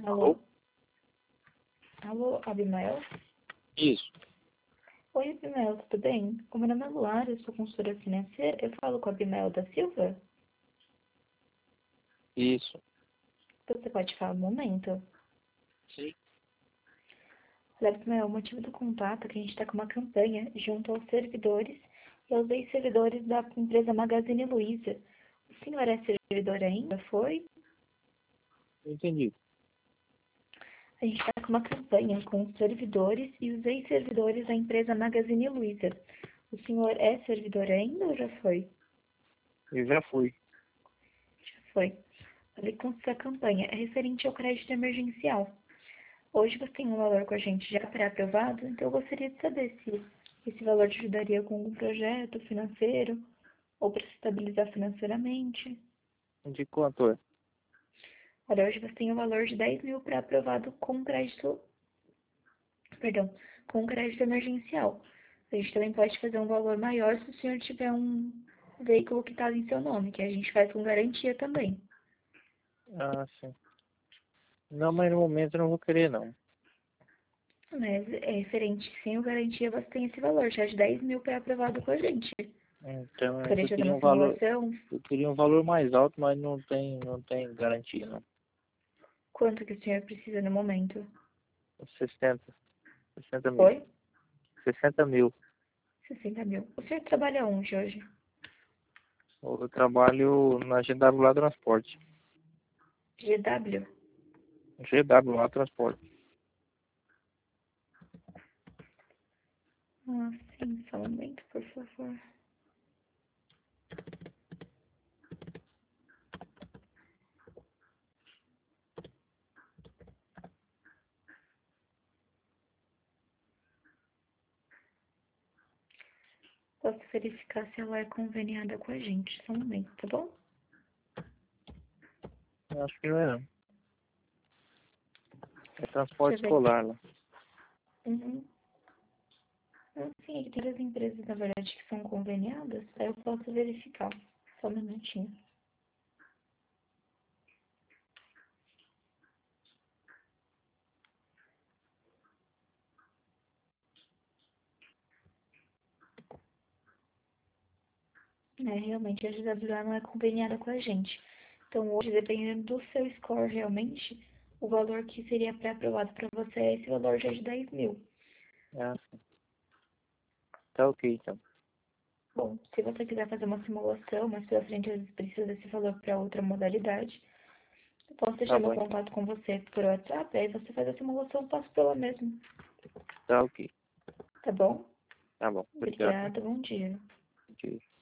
Alô? Alô, Abimael? Isso, Oi, Abimael, tudo bem? O meu nome é Luara, eu sou consultora financeira. Eu falo com o Abimael da Silva? isso. Você pode falar um momento? Sim. Olha, Abimael, o motivo do contato é que a gente está com uma campanha junto aos servidores e aos ex-servidores da empresa Magazine Luiza. O senhor é servidor ainda? Foi? Entendi. A gente está com uma campanha com os servidores e os ex-servidores da empresa Magazine Luiza. O senhor é servidor ainda ou já foi? Eu já fui. Já foi. Falei com essa campanha é referente ao crédito emergencial. Hoje você tem um valor com a gente já pré-aprovado, então eu gostaria de saber se esse valor te ajudaria com algum projeto financeiro ou para se estabilizar financeiramente. De quanto é? Olha, hoje você tem um valor de 10 mil pré-aprovado com crédito emergencial. A gente também pode fazer um valor maior se o senhor tiver um veículo que está em seu nome, que a gente faz com garantia também. Ah, sim. Não, mas no momento eu não vou querer, não. Mas é referente, sem o garantia, você tem esse valor, já de 10 mil pré-aprovado com a gente. Então é que Gostaria de fazer uma simulação? eu queria um valor mais alto, mas não tem garantia, não. Quanto que o senhor precisa no momento? 60, 60 mil. Oi? 60 mil. 60 mil. O senhor trabalha onde hoje? Eu trabalho na GW lá Transporte. GW? GW lá Transporte. Ah, sim, só um momento, por favor. Posso verificar se ela é conveniada com a gente. Só um momento, tá bom? Eu acho que não é, não. É Deixa transporte eu ver aqui. escolar lá. Uhum. Ah, sim, aqui tem as empresas, na verdade, que são conveniadas. Aí eu posso verificar. Só um minutinho. Realmente a GWA não é conveniada com a gente. Então, hoje, dependendo do seu score, realmente, o valor que seria pré-aprovado para você é esse valor já de 10 mil. Ah, sim. Tá ok, então. Bom, se você quiser fazer uma simulação, mas pela frente às vezes precisa desse valor para outra modalidade, eu posso Tá deixar meu bom, então. contato com você por WhatsApp, aí você faz a simulação, eu passo pela mesma. Tá ok. Tá bom? Tá bom. Obrigado. Obrigada, bom dia. Tchau.